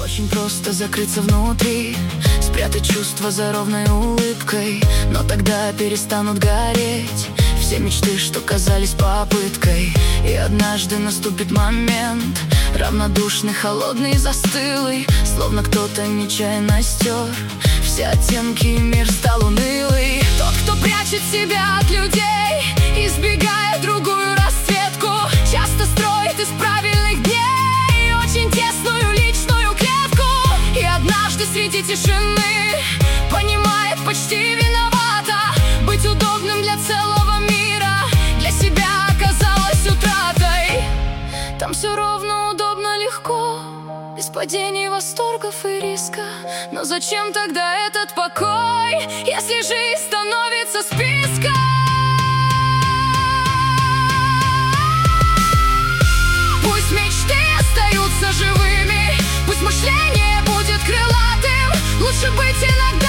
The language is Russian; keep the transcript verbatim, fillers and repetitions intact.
Очень просто закрыться внутри, спрятать чувства за ровной улыбкой. Но тогда перестанут гореть все мечты, что казались попыткой. И однажды наступит момент, равнодушный, холодный, застылый, словно кто-то нечаянно стер все оттенки, и мир стал унылый. Тот, кто прячет себя от людей, избегая другую расцветку, часто строит из правильных дней очень тесную личную клетку. И однажды среди тишины понимает, почти виновата. Быть удобным для целого мира для себя оказалось утратой. Там все ровно, удобно, легко, без падений, восторгов и риска. Но зачем тогда этот покой, если жизнь становится списком? Пусть мечты остаются живыми, пусть мышление будет крылатым. Лучше быть иногда